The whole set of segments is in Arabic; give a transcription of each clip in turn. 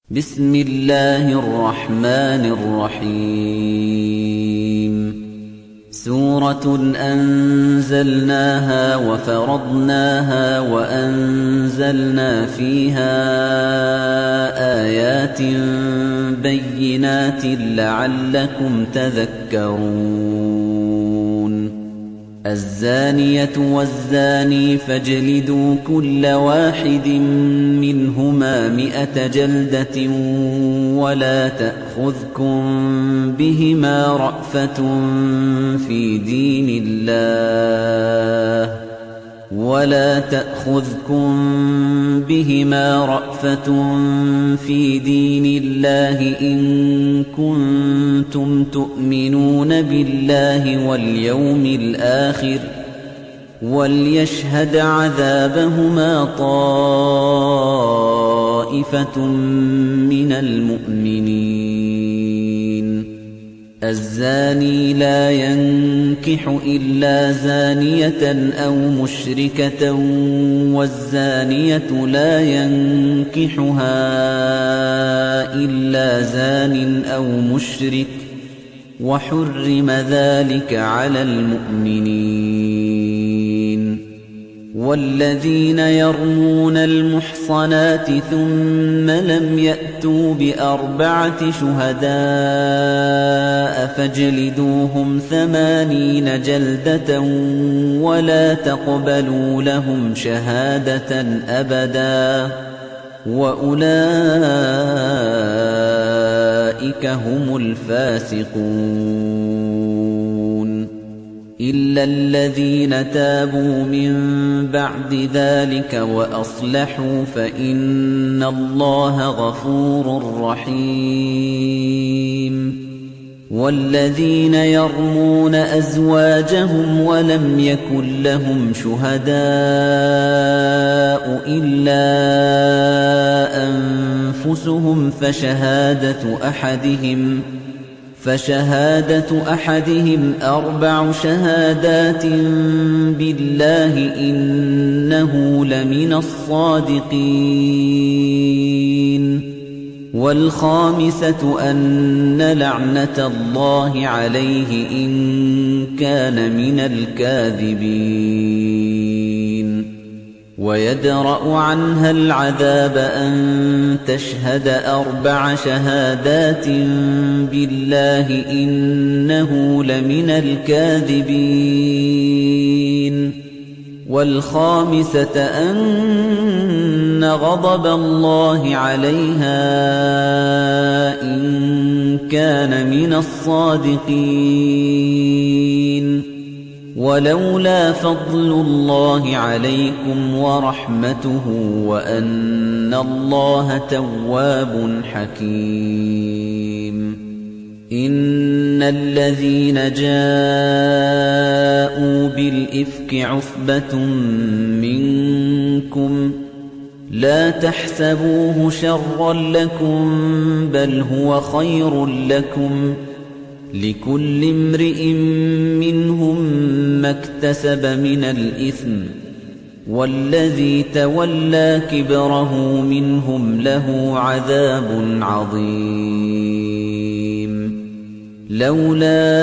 بسم الله الرحمن الرحيم سورة أنزلناها وفرضناها وأنزلنا فيها آيات بينات لعلكم تذكرون الزانية والزاني فاجلدوا كل واحد منهما 100 جلدة ولا تأخذكم بهما رأفة في دين الله إن كنتم تؤمنون بالله واليوم الآخر وليشهد عذابهما طائفة من المؤمنين الزاني لا ينكح إلا زانية أو مشركة والزانية لا ينكحها إلا زان أو مشرك وحرم ذلك على المؤمنين والذين يرمون المحصنات ثم لم يأتوا ب4 شهداء فاجلدوهم 80 جلدة ولا تقبلوا لهم شهادة أبدا وأولئك هم الفاسقون إلا الذين تابوا من بعد ذلك وأصلحوا فإن الله غفور رحيم والذين يرمون أزواجهم ولم يكن لهم شهداء إلا أنفسهم فشهادة أحدهم 4 شهادات بالله إنه لمن الصادقين والخامسة أن لعنة الله عليه إن كان من الكاذبين ويدرأ عنها العذاب أن تشهد 4 شهادات بالله إنه لمن الكاذبين والخامسة أن غضب الله عليها إن كان من الصادقين ولولا فضل الله عليكم ورحمته وأن الله تواب حكيم إن الذين جاءوا بالإفك عصبة منكم لا تحسبوه شرا لكم بل هو خير لكم لكل امرئ منهم ما اكتسب من الإثم والذي تولى كبره منهم له عذاب عظيم لولا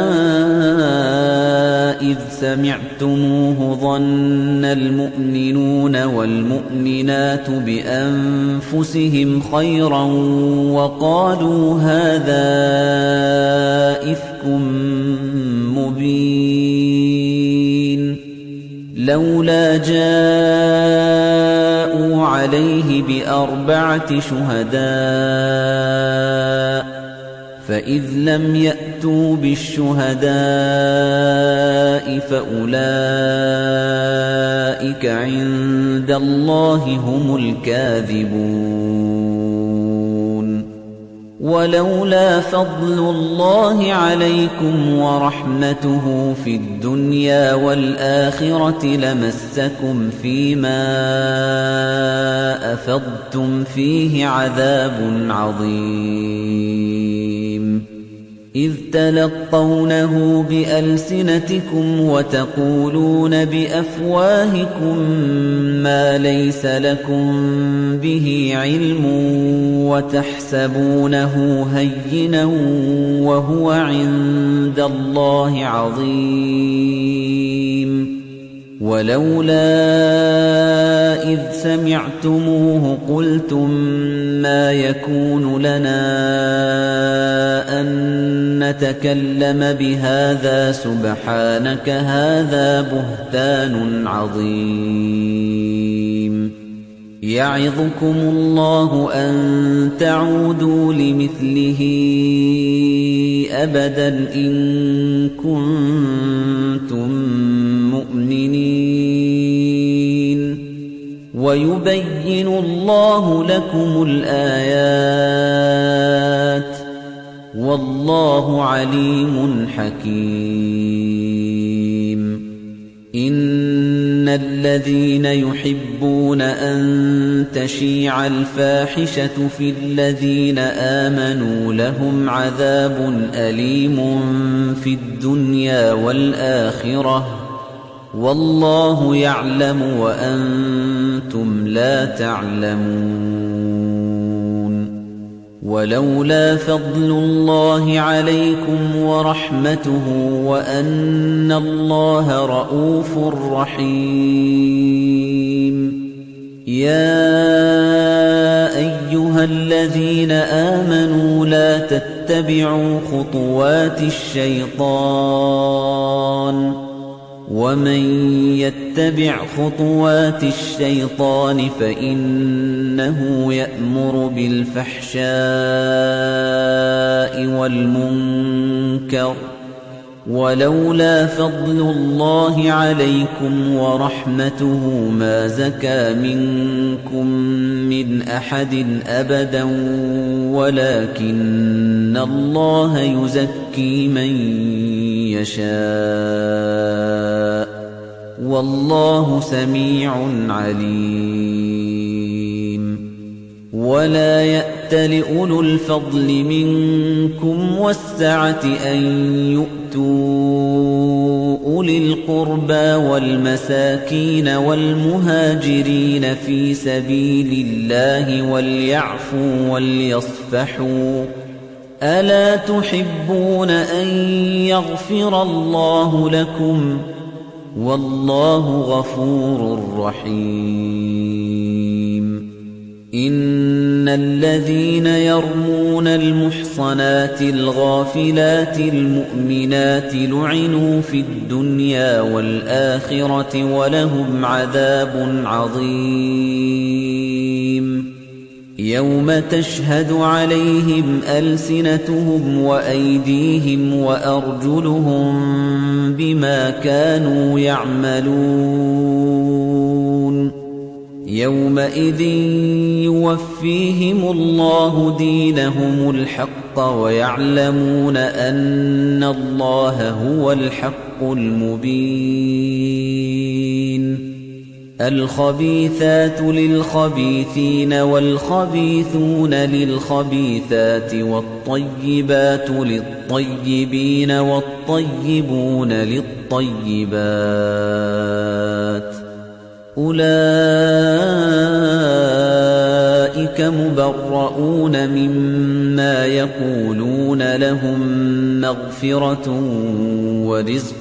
إذ سمعتموه ظن المؤمنون والمؤمنات بأنفسهم خيرا وقالوا هذا إفك مبين لولا جاءوا عليه ب4 شهداء فإذ لم يأتوا بالشهداء فأولئك عند الله هم الكاذبون ولولا فضل الله عليكم ورحمته في الدنيا والآخرة لمسكم فيما أفضتم فيه عذاب عظيم إِذْ تَلَقَّوْنَهُ بِأَلْسِنَتِكُمْ وَتَقُولُونَ بِأَفْوَاهِكُم مَّا لَيْسَ لَكُم بِهِ عِلْمٌ وَتَحْسَبُونَهُ هَيِّنًا وَهُوَ عِندَ اللَّهِ عَظِيمٌ وَلَوْلَا إِذْ سَمِعْتُمُوهُ قُلْتُم مَّا يَكُونُ لَنَا أَن نَّتَكَلَّمَ بِهَٰذَا سُبْحَانَكَ هَٰذَا بُهْتَانٌ عَظِيمٌ يَعِظُكُمُ اللَّهُ أَن تَعُودُوا لِمِثْلِهِ أَبَدًا إِن كُنتُم مُّؤْمِنِينَ وَيُبَيِّنُ اللَّهُ لَكُمُ الْآيَاتِ وَاللَّهُ عَلِيمٌ حَكِيمٌ إِنَّ الَّذِينَ يُحِبُّونَ أَن تَشِيعَ الْفَاحِشَةُ فِي الَّذِينَ آمَنُوا لَهُمْ عَذَابٌ أَلِيمٌ فِي الدُّنْيَا وَالْآخِرَةِ وَاللَّهُ يَعْلَمُ وَأَنتُمْ لَا تَعْلَمُونَ وَلَوْلَا فَضْلُ اللَّهِ عَلَيْكُمْ وَرَحْمَتُهُ وَأَنَّ اللَّهَ رَءُوفٌ رَّحِيمٌ يَا أَيُّهَا الَّذِينَ آمَنُوا لَا تَتَّبِعُوا خُطُوَاتِ الشَّيْطَانِ وَمَن يَتَّبِعْ خُطُوَاتِ الشَّيْطَانِ فَإِنَّهُ يَأْمُرُ بِالْفَحْشَاءِ وَالْمُنكَرِ وَلَوْلَا فَضْلُ اللَّهِ عَلَيْكُمْ وَرَحْمَتُهُ مَا زَكَىٰ مِنكُم مِّنْ أَحَدٍ أَبَدًا وَلَٰكِنَّ اللَّهَ يُزَكِّي مَن يَشَاءُ وَاللَّهُ سَمِيعٌ عَلِيمٌ وَلَا يَأْتَلِ أُولُو الْفَضْلِ مِنكُمْ وَالسَّعَةِ أَن يُؤْتُوا أُولِي الْقُرْبَىٰ وَالْمَسَاكِينَ وَالْمُهَاجِرِينَ فِي سَبِيلِ اللَّهِ وَلْيَعْفُوا وَلْيَصْفَحُوا أَلَا تُحِبُّونَ أَن يَغْفِرَ اللَّهُ لَكُمْ ۗ وَاللَّهُ غَفُورٌ رَّحِيمٌ إِنَّ الَّذِينَ يَرْمُونَ الْمُحْصَنَاتِ الْغَافِلَاتِ الْمُؤْمِنَاتِ لُعِنُوا فِي الدُّنْيَا وَالْآخِرَةِ وَلَهُمْ عَذَابٌ عَظِيمٌ يَوْمَ تَشْهَدُ عَلَيْهِمْ أَلْسِنَتُهُمْ وَأَيْدِيهِمْ وَأَرْجُلُهُم بِمَا كَانُوا يَعْمَلُونَ يَوْمَئِذٍ يُوَفِّيهِمُ اللَّهُ دِينَهُمُ الْحَقَّ وَيَعْلَمُونَ أَنَّ اللَّهَ هُوَ الْحَقُّ الْمُبِينُ الْخَبِيثَاتُ لِلْخَبِيثِينَ وَالْخَبِيثُونَ لِلْخَبِيثَاتِ وَالطَّيِّبَاتُ لِلطَّيِّبِينَ وَالطَّيِّبُونَ لِلطَّيِّبَاتِ أُولَئِكَ مُبَرَّؤُونَ مِمَّا يَقُولُونَ لَهُم مَّغْفِرَةٌ وَرِزْقٌ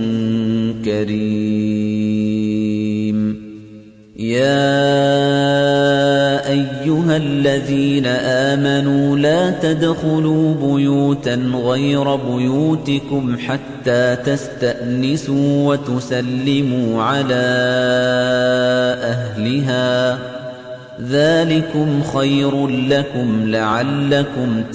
كَرِيمٌ يَا أَيُّهَا الَّذِينَ آمَنُوا لَا تَدْخُلُوا بُيُوتًا غَيْرَ بُيُوتِكُمْ حَتَّىٰ تَسْتَأْنِسُوا وَتُسَلِّمُوا عَلَىٰ أَهْلِهَا ۚ ذَٰلِكُمْ خَيْرٌ لَّكُمْ لَعَلَّكُمْ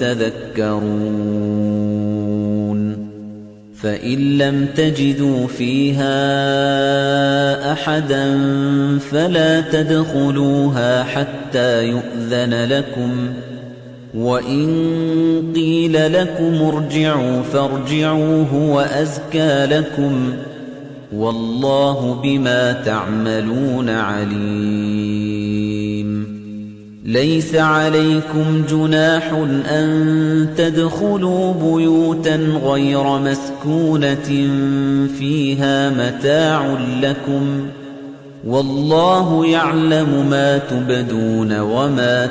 تَذَكَّرُونَ فَإِن لَّمْ تَجِدُوا فِيهَا أَحَدًا فَلَا تَدْخُلُوهَا حَتَّىٰ يُؤْذَنَ لَكُمْ ۖ وَإِن قِيلَ لَكُمُ ارْجِعُوا فَارْجِعُوا هُوَ أَزْكَىٰ لَكُمْ ۚ وَاللَّهُ بِمَا تَعْمَلُونَ عَلِيمٌ لَيْسَ عَلَيْكُمْ جُنَاحٌ أَن تَدْخُلُوا بُيُوتًا غَيْرَ مَسْكُونَةٍ فِيهَا مَتَاعٌ لَّكُمْ ۚ وَاللَّهُ يَعْلَمُ مَا تُبْدُونَ وَمَا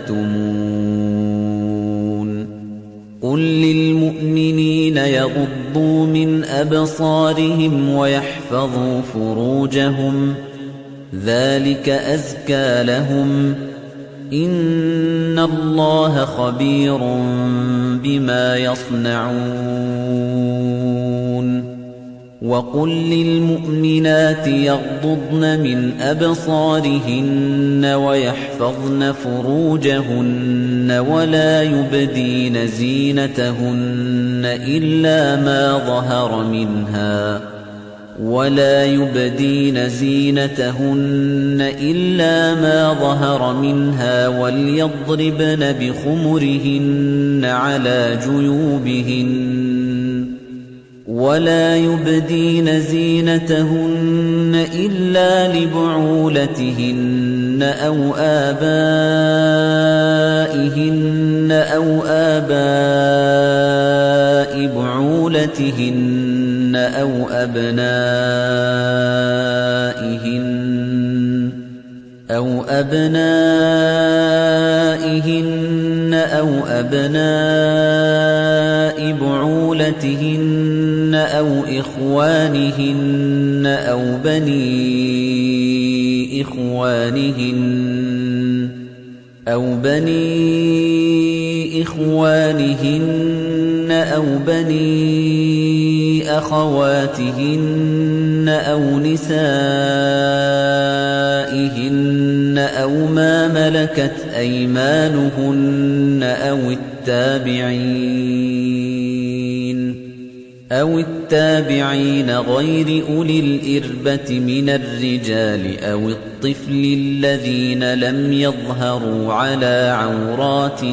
تَكْتُمُونَ قُل لِّلْمُؤْمِنِينَ يَغُضُّوا مِنْ أَبْصَارِهِمْ وَيَحْفَظُوا فُرُوجَهُمْ ۚ ذَلِكَ أَزْكَىٰ لَهُمْ ۗ إِنَّ اللَّهَ خَبِيرٌ بِمَا يَصْنَعُونَ وَقُل لِّلْمُؤْمِنَاتِ يَغْضُضْنَ مِنْ أَبْصَارِهِنَّ وَيَحْفَظْنَ فُرُوجَهُنَّ وَلَا يُبْدِينَ زِينَتَهُنَّ إِلَّا مَا ظَهَرَ مِنْهَا وَلْيَضْرِبْنَ بِخُمُرِهِنَّ عَلَىٰ جُيُوبِهِنَّ وَلَا يُبْدِينَ زِينَتَهُنَّ إِلَّا لِبُعُولَتِهِنَّ أَوْ آبَائِهِنَّ أَوْ آبَاءِ بُعُولَتِهِنَّ أَوْ أَبْنَائِهِنَّ أَوْ أَبْنَاءِ بُعُولَتِهِنَّ أَوْ إِخْوَانِهِنَّ أَوْ بَنِي إِخْوَانِهِنَّ أَوْ بَنِي أَخَوَاتِهِنَّ أَوْ نِسَائِهِنَّ أَوْ مَا مَلَكَتْ أَيْمَانُهُنَّ أَوِ التَّابِعِينَ غَيْرِ أُولِي الْإِرْبَةِ مِنَ الرِّجَالِ أَوِ الطِّفْلِ الَّذِينَ لَمْ يَظْهَرُوا عَلَىٰ عَوْرَاتِ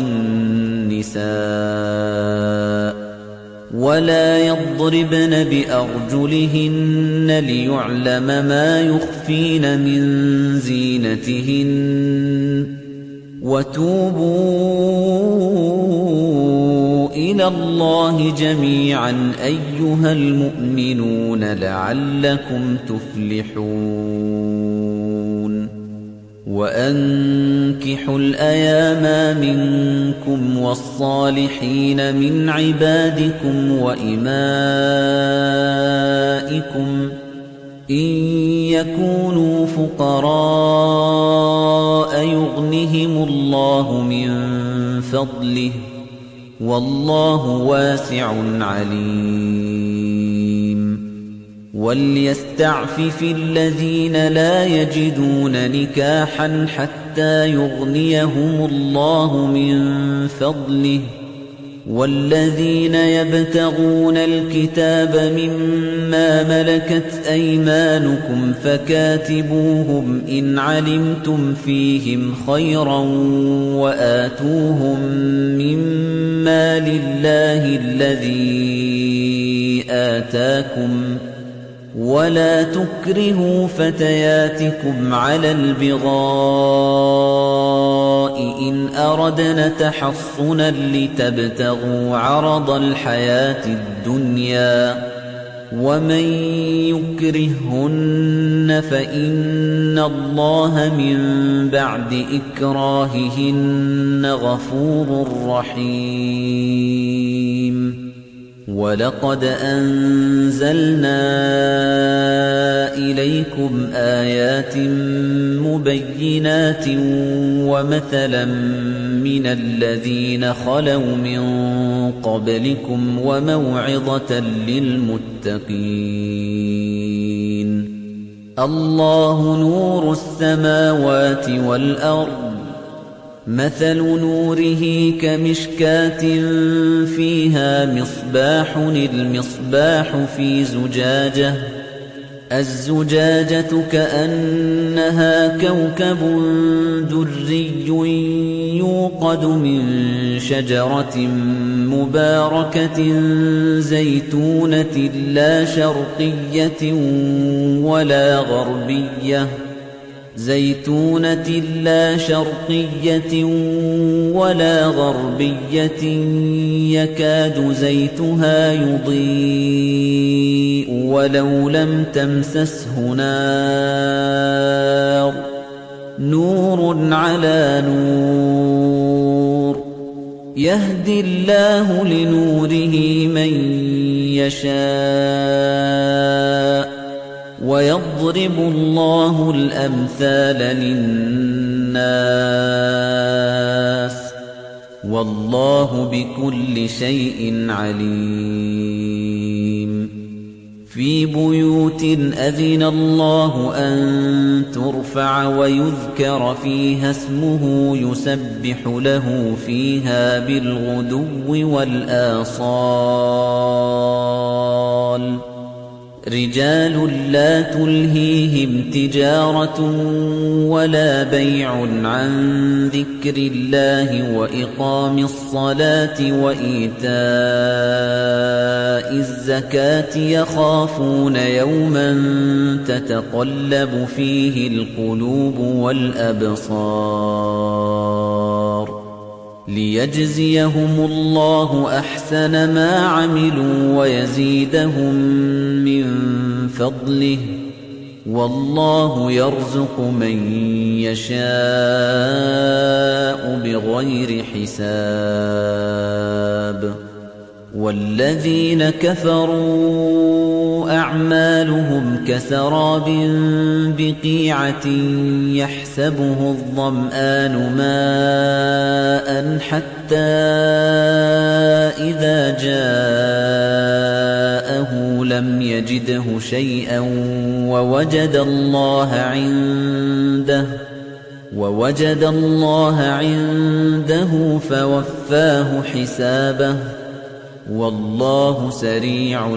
النِّسَاءِ ۖ وَلَا يَضْرِبْنَ بِأَرْجُلِهِنَّ لِيُعْلَمَ مَا يُخْفِينَ مِن زِينَتِهِنَّ ۚ وَتُوبُوا إِلَى اللَّهِ جَمِيعًا أَيُّهَا الْمُؤْمِنُونَ لَعَلَّكُمْ تُفْلِحُونَ وَأَنكِحُوا الْأَيَامَىٰ مِنكُمْ وَالصَّالِحِينَ مِنْ عِبَادِكُمْ وَإِمَائِكُمْ إِن يَكُونُوا فُقَرَاءَ يُغْنِهِمُ اللَّهُ مِن فَضْلِهِ ۗ وَاللَّهُ وَاسِعٌ عَلِيمٌ وَلْيَسْتَعْفِفِ الَّذِينَ لَا يَجِدُونَ نِكَاحًا حَتَّىٰ يُغْنِيَهُمُ اللَّهُ مِن فَضْلِهِ ۗ وَالَّذِينَ يَبْتَغُونَ الْكِتَابَ مِمَّا مَلَكَتْ أَيْمَانُكُمْ فَكَاتِبُوهُمْ إِنْ عَلِمْتُمْ فِيهِمْ خَيْرًا وَآتُوهُم مِّمَّا لِلَّهِ الَّذِي آتَاكُمْ ۚ وَلَا تُكْرِهُوا فَتَيَاتِكُمْ عَلَى الْبِغَاءِ إِنْ أَرَدْنَ تَحَصُّنًا لِّتَبْتَغُوا عَرَضَ الْحَيَاةِ الدُّنْيَا ۚ وَمَن يُكْرِههُّنَّ فَإِنَّ اللَّهَ مِن بَعْدِ إِكْرَاهِهِنَّ غَفُورٌ رَّحِيمٌ وَلَقَدْ أَنزَلْنَا إِلَيْكُمْ آيَاتٍ مُبَيِّنَاتٍ وَمَثَلًا مِّنَ الَّذِينَ خَلَوْا مِن قَبْلِكُمْ وَمَوْعِظَةً لِّلْمُتَّقِينَ اللَّهُ نُورُ السَّمَاوَاتِ وَالْأَرْضِ ۚ مَثَلُ نُورِهِ كَمِشْكَاةٍ فِيهَا مِصْبَاحٌ الْمِصْبَاحُ فِي زُجَاجَةٍ الزُّجَاجَةُ كَأَنَّهَا كَوْكَبٌ دُرِّيٌّ يُوقَدُ مِن شَجَرَةٍ مُّبَارَكَةٍ زَيْتُونَةٍ لَّا شَرْقِيَّةٍ وَلَا غَرْبِيَّةٍ زَيْتُونَةٍ لَّا شَرْقِيَّةٍ وَلَا غَرْبِيَّةٍ يَكَادُ زَيْتُهَا يُضِيءُ وَلَوْ لَمْ تَمْسَسْهُ نَارٌ ۚ نُّورٌ عَلَىٰ نُورٍ يَهْدِي اللَّهُ لِنُورِهِ مَن يَشَاءُ ۚ وَيَضْرِبُ اللَّهُ الْأَمْثَالَ لِلنَّاسِ ۗ وَاللَّهُ بِكُلِّ شَيْءٍ عَلِيمٌ فِي بُيُوتٍ أَذِنَ اللَّهُ أَن تُرْفَعَ وَيُذْكَرَ فِيهَا اسْمُهُ يُسَبِّحُ لَهُ فِيهَا بِالْغُدُوِّ وَالْآصَالِ رِجَالٌ لَّا تُلْهِيهِمْ تِجَارَةٌ وَلَا بَيْعٌ عَن ذِكْرِ اللَّهِ وَإِقَامِ الصَّلَاةِ وَإِيتَاءِ الزَّكَاةِ يَخَافُونَ يَوْمًا تَتَقَلَّبُ فِيهِ الْقُلُوبُ وَالْأَبْصَارُ لِيَجْزِيَهُمُ اللَّهُ أَحْسَنَ مَا عَمِلُوا وَيَزِيدَهُم مِّن فَضْلِهِ ۗ وَاللَّهُ يَرْزُقُ مَن يَشَاءُ بِغَيْرِ حِسَابٍ وَالَّذِينَ كَفَرُوا أَعْمَالُهُمْ كَسَرَابٍ بِقِيعَةٍ يَحْسَبُهُ الظَّمْآنُ مَاءً حَتَّىٰ إِذَا جَاءَهُ لَمْ يَجِدْهُ شَيْئًا وَوَجَدَ اللَّهَ عِندَهُ فَوَفَّاهُ حِسَابَهُ ۗ وَاللَّهُ سَرِيعُ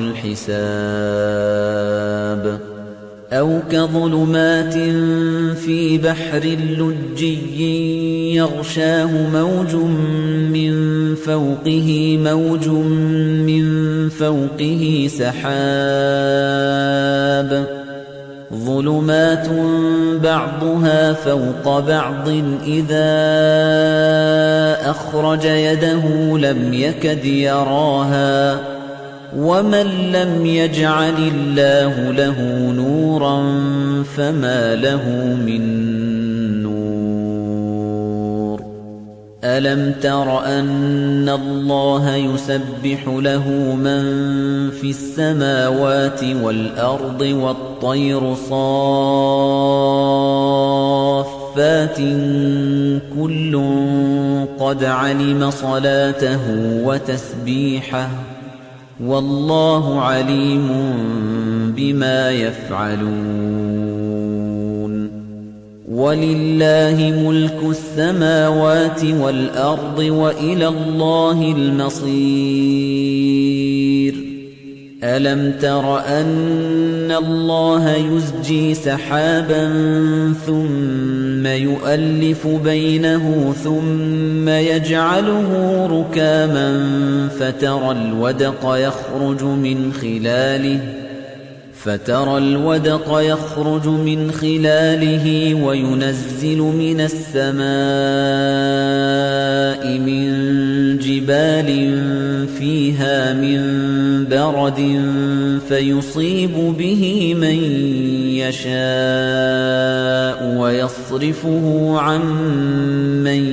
الْحِسَابِ أَوْ كَظُلُمَاتٍ فِي بَحْرٍ لُّجِّيٍّ يَغْشَاهُ مَوْجٌ مِّن فَوْقِهِ مَوْجٌ مِّن فَوْقِهِ سَحَابٌ ظُلُمَاتٌ بَعْضُهَا فَوْقَ بَعْضٍ إِذَا أَخْرَجَ يَدَهُ لَمْ يَكَدْ يَرَاهَا ۗ وَمَن لَّمْ يَجْعَلِ اللَّهُ لَهُ نُورًا فَمَا لَهُ مِن نُّورٍ أَلَمْ تَرَ أَنَّ اللَّهَ يُسَبِّحُ لَهُ مَن فِي السَّمَاوَاتِ وَالْأَرْضِ وَالطَّيْرُ صَافَّاتٍ كُلٌّ قَدْ عَلِمَ صَلَاتَهُ وَتَسْبِيحَهُ ۗ وَاللَّهُ عَلِيمٌ بِمَا يَفْعَلُونَ وَلِلَّهِ مُلْكُ السَّمَاوَاتِ وَالْأَرْضِ وَإِلَى اللَّهِ الْمَصِيرُ أَلَمْ تَرَ أَنَّ اللَّهَ يُزْجِي سَحَابًا ثُمَّ يُؤَلِّفُ بَيْنَهُ ثُمَّ يَجْعَلُهُ رُكَامًا فَتَرَى الْوَدْقَ يَخْرُجُ مِنْ خِلَالِهِ وَيُنَزِّلُ مِنَ السَّمَاءِ مِن جِبَالٍ فِيهَا مِن بَرَدٍ فَيُصِيبُ بِهِ مَن يَشَاءُ وَيَصْرِفُهُ عَن مَّن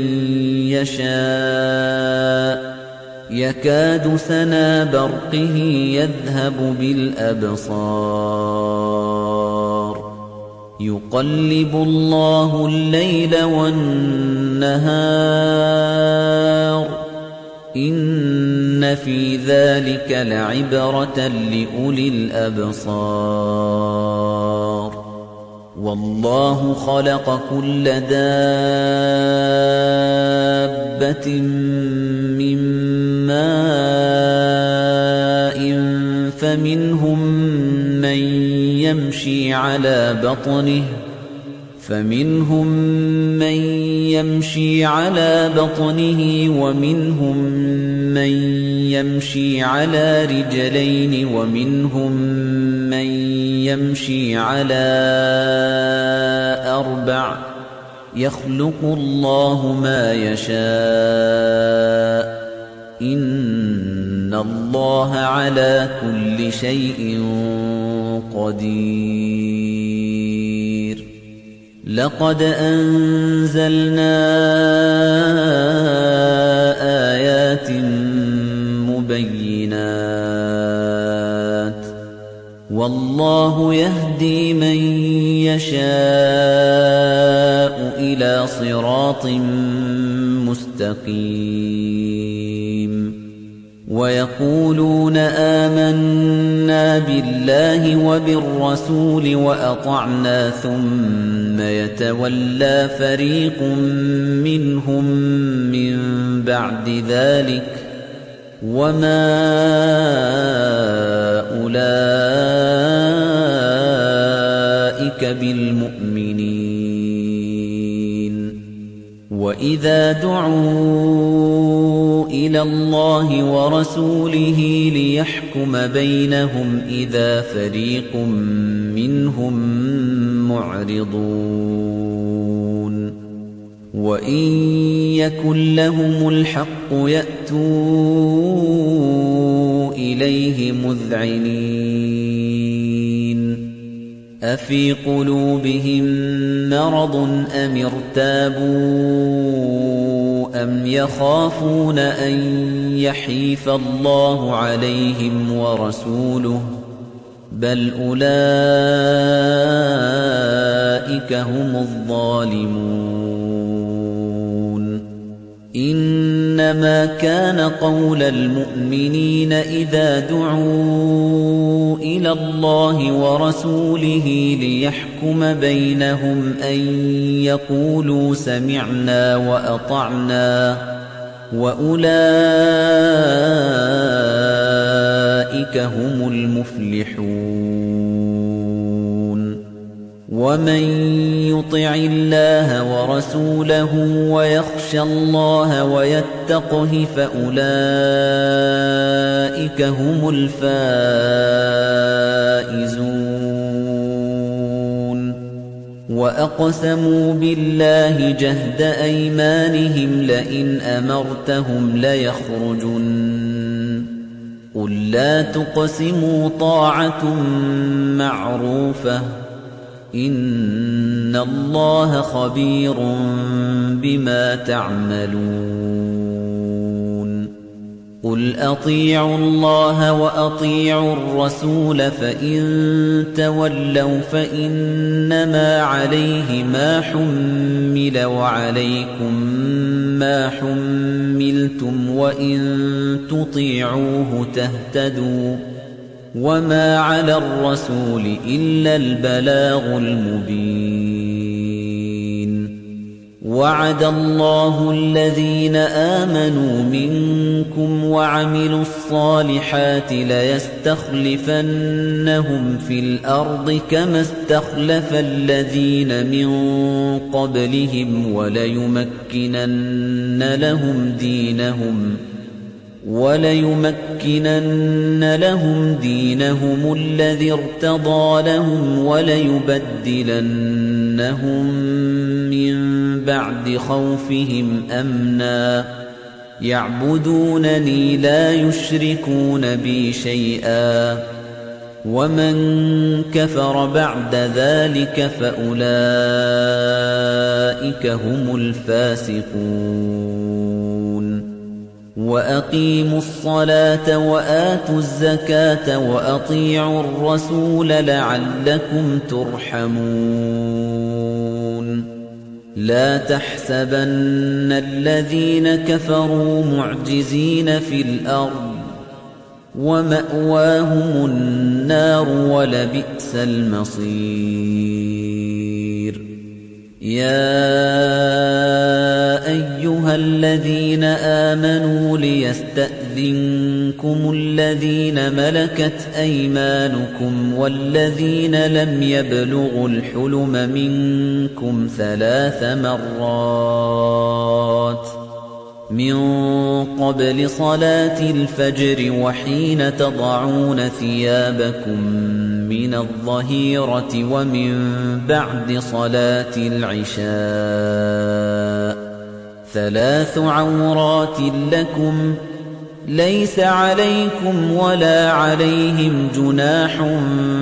يَشَاءُ يَكَادُ سَنَا بَرْقِهِ يَذْهَبُ بِالْأَبْصَارِ يُقَلِّبُ اللَّهُ اللَّيْلَ وَالنَّهَارَ إِنَّ فِي ذَلِكَ لَعِبْرَةً لِّأُولِي الْأَبْصَارِ وَاللَّهُ خَلَقَ كُلَّ دَابَّةٍ مِّن مَّاءٍ فَمِنْهُم مَّن يَمْشِي عَلَىٰ بَطْنِهِ وَمِنْهُم مَّن يَمْشِي عَلَىٰ رِجْلَيْنِ وَمِنْهُم مَّن يَمْشِي عَلَىٰ 4 يخلق الله ما يشاء إن الله على كل شيء قدير لقد أنزلنا آيات مبينات والله يهدي من يشاء إلى صراط مستقيم ويقولون آمنا بالله وبالرسول وأطعنا ثم يتولى فريق منهم من بعد ذلك وما أولئك بالمؤمنين وإذا دعوا إلى الله ورسوله ليحكم بينهم إذا فريق منهم معرضون وإن يكن لهم الحق يأتوا إليه مذعنين أفي قلوبهم مرض أم ارتابوا أم يخافون أن يحيف الله عليهم ورسوله بل أولئك هم الظالمون إنما كان قول المؤمنين إذا دعوا إلى الله ورسوله ليحكم بينهم أن يقولوا سمعنا وأطعنا وأولئك هم المفلحون ومن يطع الله ورسوله ويخشى الله ويتقه فأولئك هم الفائزون وأقسموا بالله جهد أيمانهم لئن أمرتهم ليخرجن قل لا تقسموا طاعة معروفة إن الله خبير بما تعملون قل أطيعوا الله وأطيعوا الرسول فإن تولوا فإنما عليه ما حمل وعليكم ما حملتم وإن تطيعوه تهتدوا وما على الرسول إلا البلاغ المبين وعد الله الذين آمنوا منكم وعملوا الصالحات ليستخلفنهم في الأرض كما استخلف الذين من قبلهم وليمكنن لهم دينهم الذي ارتضى لهم وليبدلنهم من بعد خوفهم أمنا يعبدونني لا يشركون بي شيئا ومن كفر بعد ذلك فأولئك هم الفاسقون وأقيموا الصلاة وآتوا الزكاة وأطيعوا الرسول لعلكم ترحمون لا تحسبن الذين كفروا معجزين في الأرض ومأواهم النار ولبئس المصير يا أيها الذين آمنوا ليستأذنكم الذين ملكت أيمانكم والذين لم يبلغوا الحلم منكم 3 مرات من قبل صلاة الفجر وحين تضعون ثيابكم من من الظهيرة ومن بعد صلاة العشاء 3 عورات لكم ليس عليكم ولا عليهم جناح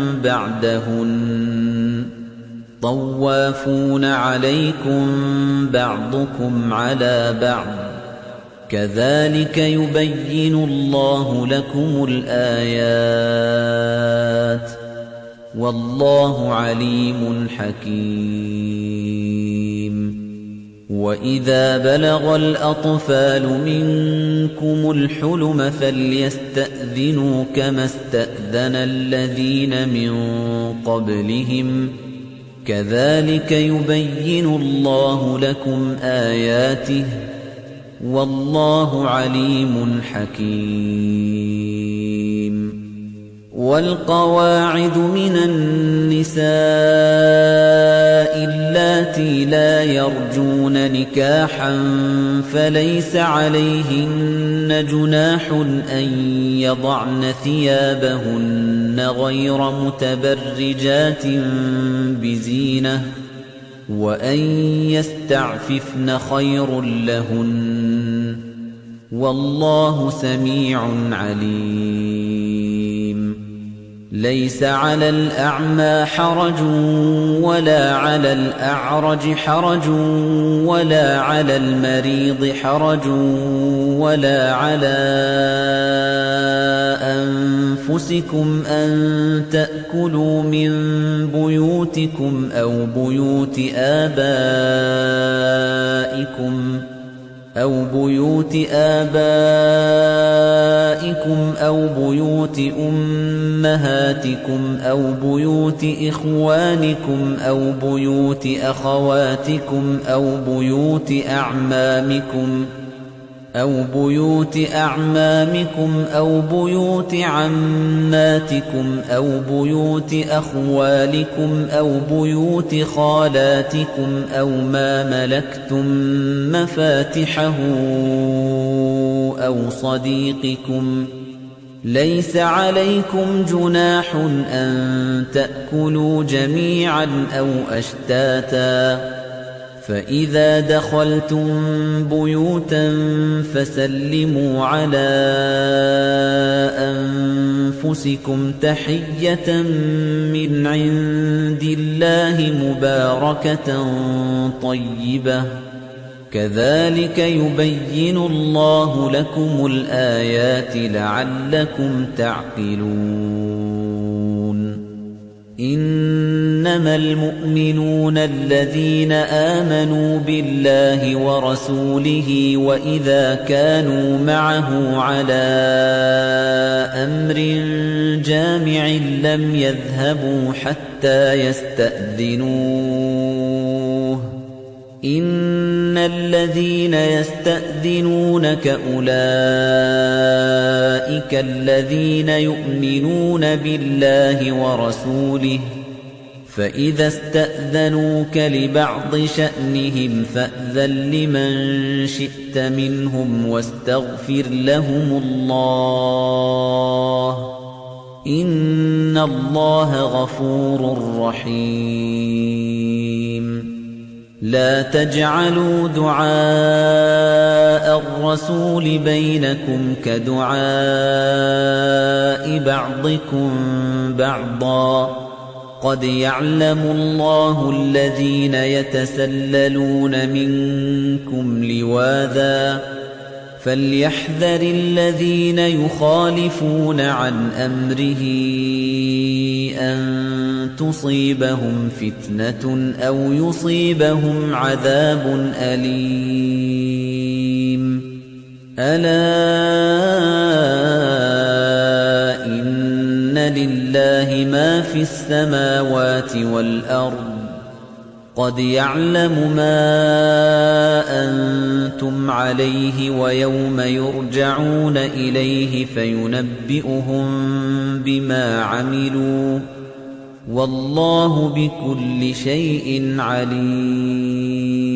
بعدهن طوافون عليكم بعضكم على بعض كذلك يبين الله لكم الآيات والله عليم حكيم وإذا بلغ الأطفال منكم الحلم فليستأذنوا كما استأذن الذين من قبلهم كذلك يبين الله لكم آياته والله عليم حكيم والقواعد من النساء اللاتي لا يرجون نكاحا فليس عليهن جناح أن يضعن ثيابهن غير متبرجات بزينة وأن يستعففن خير لهن والله سميع عليم ليس على الأعمى حرج ولا على الأعرج حرج ولا على المريض حرج ولا على أنفسكم أن تأكلوا من بيوتكم أو بيوت آبائكم أو بيوت أمهاتكم أو بيوت إخوانكم أو بيوت أخواتكم أو بيوت أعمامكم أو بيوت عماتكم أو بيوت أخوالكم أو بيوت خالاتكم أو ما ملكتم مفاتحه أو صديقكم ليس عليكم جناح أن تأكلوا جميعا أو أشتاتا فإذا دخلتم بيوتا فسلموا على أنفسكم تحية من عند الله مباركة طيبة كذلك يبين الله لكم الآيات لعلكم تعقلون إنما المؤمنون الذين آمنوا بالله ورسوله وإذا كانوا معه على أمر جامع لم يذهبوا حتى يستأذنوه إن الذين يستأذنونك أولئك الذين يؤمنون بالله ورسوله فإذا استأذنوك لبعض شأنهم فأذن لمن شئت منهم واستغفر لهم الله إن الله غفور رحيم لا تجعلوا دعاء الرسول بينكم كدعاء بعضكم بعضا قد يعلم الله الذين يتسللون منكم لواذا فليحذر الذين يخالفون عن أمره أن تصيبهم فتنة أو يصيبهم عذاب أليم ألا إن لله ما في السماوات والأرض قد يعلم ما أنتم عليه ويوم يرجعون إليه فينبئهم بما عملوا والله بكل شيء عليم